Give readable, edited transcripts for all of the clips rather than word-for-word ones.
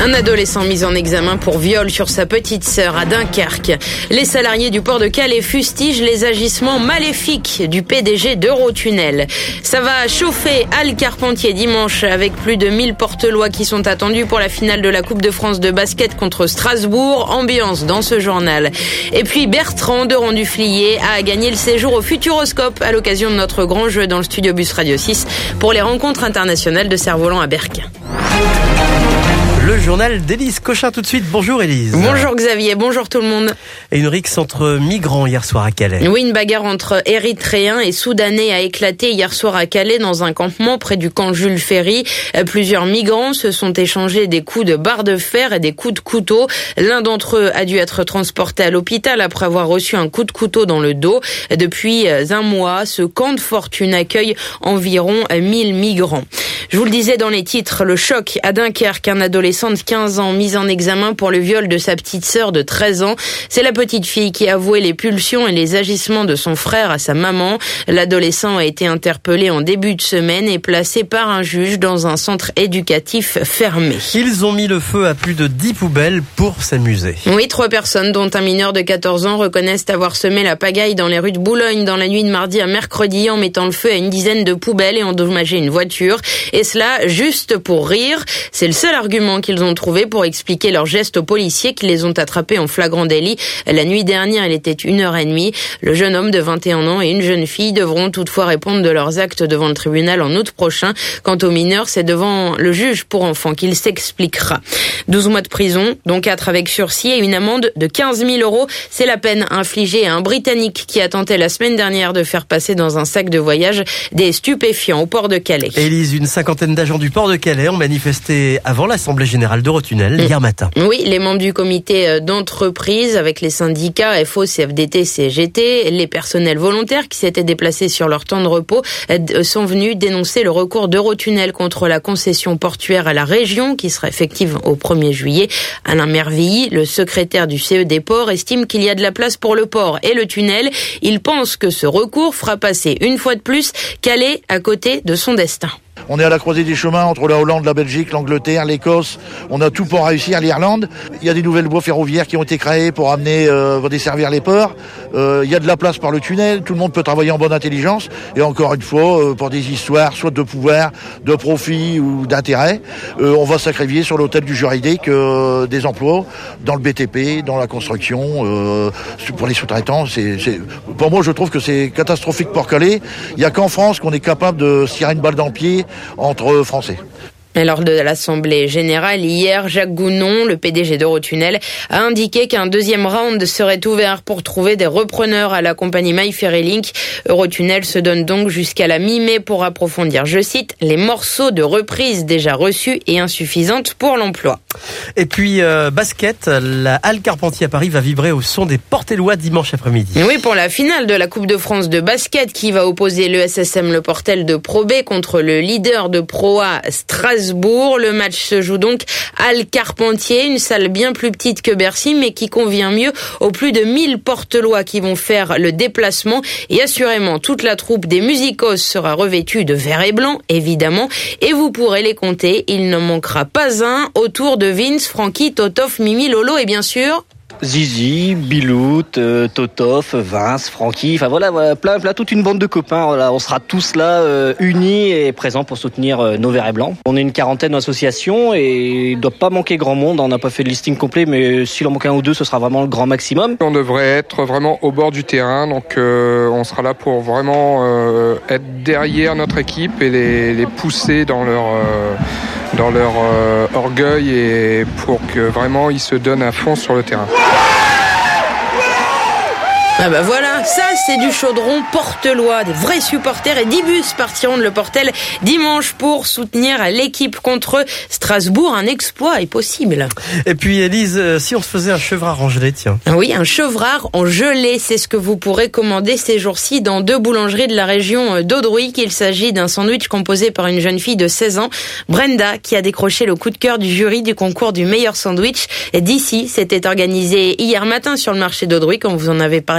Un adolescent mis en examen pour viol sur sa petite sœur à Dunkerque. Les salariés du port de Calais fustigent les agissements maléfiques du PDG d'Eurotunnel. Ça va chauffer Al Carpentier dimanche avec plus de 1000 porte-lois qui sont attendus pour la finale de la Coupe de France de basket contre Strasbourg. Ambiance dans ce journal. Et puis Bertrand de Randuflier a gagné le séjour au Futuroscope à l'occasion de notre grand jeu dans le studio Bus Radio 6 pour les rencontres internationales de cerf-volant à Berck. Le journal d'Élise Cochin tout de suite. Bonjour Élise. Bonjour Xavier, bonjour tout le monde. Et une rixe entre migrants hier soir à Calais. Oui, une bagarre entre Érythréens et Soudanais a éclaté hier soir à Calais dans un campement près du camp Jules Ferry. Plusieurs migrants se sont échangés des coups de barre de fer et des coups de couteau. L'un d'entre eux a dû être transporté à l'hôpital après avoir reçu un coup de couteau dans le dos. Depuis un mois, ce camp de fortune accueille environ 1000 migrants. Je vous le disais dans les titres, le choc à Dunkerque, un adolescent de 15 ans mis en examen pour le viol de sa petite sœur de 13 ans. C'est la petite fille qui a avoué les pulsions et les agissements de son frère à sa maman. L'adolescent a été interpellé en début de semaine et placé par un juge dans un centre éducatif fermé. Ils ont mis le feu à plus de 10 poubelles pour s'amuser. Oui, 3 personnes, dont un mineur de 14 ans, reconnaissent avoir semé la pagaille dans les rues de Boulogne dans la nuit de mardi à mercredi en mettant le feu à une dizaine de poubelles et endommagé une voiture. Et cela juste pour rire. C'est le seul argument qu'ils ont trouvé pour expliquer leurs gestes aux policiers qui les ont attrapés en flagrant délit. La nuit dernière, il était 1h30. Le jeune homme de 21 ans et une jeune fille devront toutefois répondre de leurs actes devant le tribunal en août prochain. Quant aux mineurs, c'est devant le juge pour enfants qu'il s'expliquera. 12 mois de prison, dont 4 avec sursis et une amende de 15 000 €. C'est la peine infligée à un Britannique qui a tenté la semaine dernière de faire passer dans un sac de voyage des stupéfiants au port de Calais. Élise, une cinquantaine d'agents du port de Calais ont manifesté avant l'Assemblée générale d'Eurotunnel hier matin. Oui, les membres du comité d'entreprise avec les syndicats FO, CFDT, CGT, les personnels volontaires qui s'étaient déplacés sur leur temps de repos sont venus dénoncer le recours d'Eurotunnel contre la concession portuaire à la région qui sera effective au 1er juillet. Alain Mervilly, le secrétaire du CE des ports, estime qu'il y a de la place pour le port et le tunnel. Il pense que ce recours fera passer une fois de plus Calais à côté de son destin. On est à la croisée des chemins entre la Hollande, la Belgique, l'Angleterre, l'Écosse. On a tout pour réussir, l'Irlande. Il y a des nouvelles voies ferroviaires qui ont été créées pour desservir les ports. Il y a de la place par le tunnel. Tout le monde peut travailler en bonne intelligence. Et encore une fois, pour des histoires, soit de pouvoir, de profit ou d'intérêt, on va sacrifier sur l'autel du juridique des emplois dans le BTP, dans la construction, pour les sous-traitants. Pour moi, je trouve que c'est catastrophique pour Calais. Il n'y a qu'en France qu'on est capable de se tirer une balle dans le pied entre Français. Lors de l'Assemblée générale, hier, Jacques Gounon, le PDG d'Eurotunnel, a indiqué qu'un deuxième round serait ouvert pour trouver des repreneurs à la compagnie MyFerryLink. Eurotunnel se donne donc jusqu'à la mi-mai pour approfondir, je cite, les morceaux de reprise déjà reçus et insuffisantes pour l'emploi. Et puis, basket, la Al Carpentier à Paris va vibrer au son des Portellois dimanche après-midi. Oui, pour la finale de la Coupe de France de basket qui va opposer le SSM Le Portel de Pro B contre le leader de Pro A Strasbourg. Le match se joue donc à Al Carpentier, une salle bien plus petite que Bercy, mais qui convient mieux aux plus de 1000 porte-lois qui vont faire le déplacement. Et assurément, toute la troupe des musicos sera revêtue de vert et blanc, évidemment. Et vous pourrez les compter, il n'en manquera pas un autour de Vince, Francky, Totof, Mimi, Lolo et bien sûr... Zizi, Bilout, Totof, Vince, Francky, enfin voilà, plein, toute une bande de copains. Voilà, on sera tous là, unis et présents pour soutenir nos verts et blancs. On est une quarantaine d'associations et il doit pas manquer grand monde. On n'a pas fait le listing complet, mais s'il en manque un ou deux, ce sera vraiment le grand maximum. On devrait être vraiment au bord du terrain, donc on sera là pour vraiment être derrière notre équipe et les pousser dans leur orgueil et pour que vraiment ils se donnent à fond sur le terrain. Ah bah voilà, ça c'est du chaudron portelois, des vrais supporters et 10 bus partiront de Le Portel dimanche pour soutenir l'équipe contre Strasbourg. Un exploit est possible. Et puis Élise, si on se faisait un chevrard en gelée, tiens. Oui, un chevrard en gelée, c'est ce que vous pourrez commander ces jours-ci dans 2 boulangeries de la région d'Audruy. Il s'agit d'un sandwich composé par une jeune fille de 16 ans, Brenda, qui a décroché le coup de cœur du jury du concours du meilleur sandwich d'ici. C'était organisé hier matin sur le marché d'Audruy, comme vous en avez parlé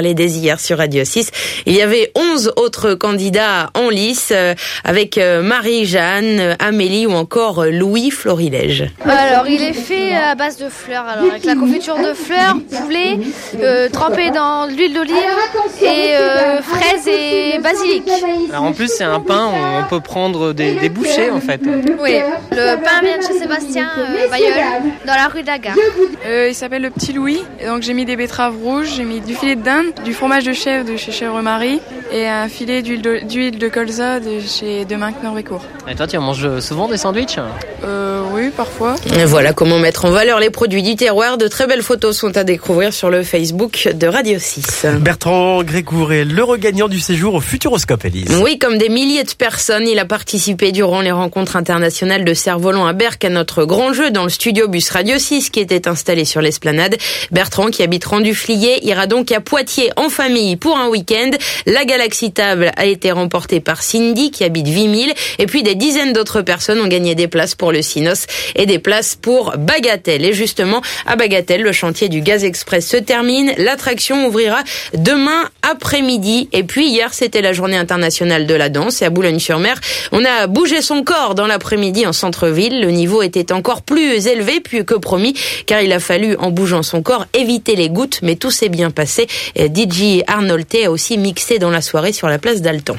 arrivé dès hier sur Radio 6. Il y avait 11 autres candidats en lice avec Marie-Jeanne, Amélie ou encore Louis Florilège. Alors, il est fait à base de fleurs, alors avec la confiture de fleurs, poulet, trempé dans l'huile d'olive et fraises et basilic. Alors en plus c'est un pain où on peut prendre des bouchées en fait. Oui, le pain vient de chez Sébastien Bayeul, dans la rue de la Gare. Il s'appelle le Petit Louis, et donc j'ai mis des betteraves rouges, j'ai mis du filet de dinde, du fromage de chèvre de chez Chèvre Marie et un filet d'huile de colza de chez Demain Norvécourt. Et toi tu en manges souvent des sandwichs ? Oui, parfois. Et voilà comment mettre en valeur les produits du terroir. De très belles photos sont à découvrir sur le Facebook de Radio 6. Bertrand Grégouré, l'heureux gagnant du séjour au Futuroscope, Élise. Oui, comme des milliers de personnes, il a participé durant les rencontres internationales de Cerf-Volant à Berck à notre grand jeu dans le studio bus Radio 6 qui était installé sur l'esplanade. Bertrand, qui habite Renduflier, ira donc à Poitiers en famille pour un week-end. La Galaxy Table a été remportée par Cindy qui habite Vimille. Et puis des dizaines d'autres personnes ont gagné des places pour le Cinos et des places pour Bagatelle. Et justement, à Bagatelle, le chantier du Gaz Express se termine. L'attraction ouvrira demain après-midi. Et puis hier, c'était la journée internationale de la danse. Et à Boulogne-sur-Mer, on a bougé son corps dans l'après-midi en centre-ville. Le niveau était encore plus élevé que promis, car il a fallu, en bougeant son corps, éviter les gouttes. Mais tout s'est bien passé. Et DJ Arnolté a aussi mixé dans la soirée sur la place d'Alton.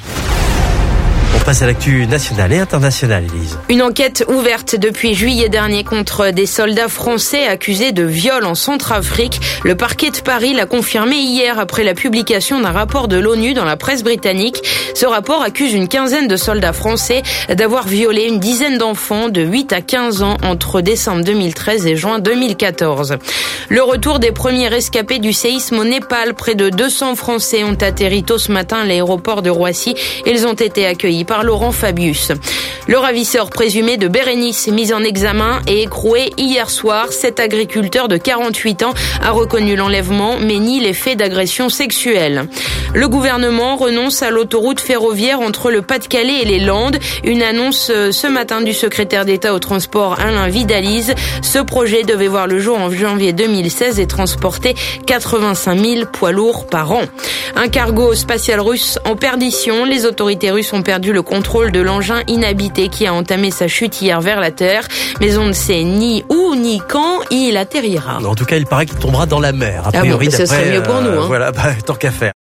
On passe à l'actu nationale et internationale, Élise. Une enquête ouverte depuis juillet dernier contre des soldats français accusés de viol en Centrafrique. Le parquet de Paris l'a confirmé hier après la publication d'un rapport de l'ONU dans la presse britannique. Ce rapport accuse une quinzaine de soldats français d'avoir violé une dizaine d'enfants de 8 à 15 ans entre décembre 2013 et juin 2014. Le retour des premiers rescapés du séisme au Népal. Près de 200 Français ont atterri tôt ce matin à l'aéroport de Roissy. Ils ont été accueillis par Laurent Fabius. Le ravisseur présumé de Bérénice, mis en examen et écroué hier soir. Cet agriculteur de 48 ans a reconnu l'enlèvement mais nie les faits d'agression sexuelle. Le gouvernement renonce à l'autoroute ferroviaire entre le Pas-de-Calais et les Landes. Une annonce ce matin du secrétaire d'État au transport Alain Vidalize. Ce projet devait voir le jour en janvier 2016 et transporter 85 000 poids lourds par an. Un cargo spatial russe en perdition. Les autorités russes ont perdu le contrôle de l'engin inhabité qui a entamé sa chute hier vers la Terre. Mais on ne sait ni où ni quand il atterrira. En tout cas, il paraît qu'il tombera dans la mer. A priori, ce serait mieux pour nous. Voilà, tant qu'à faire.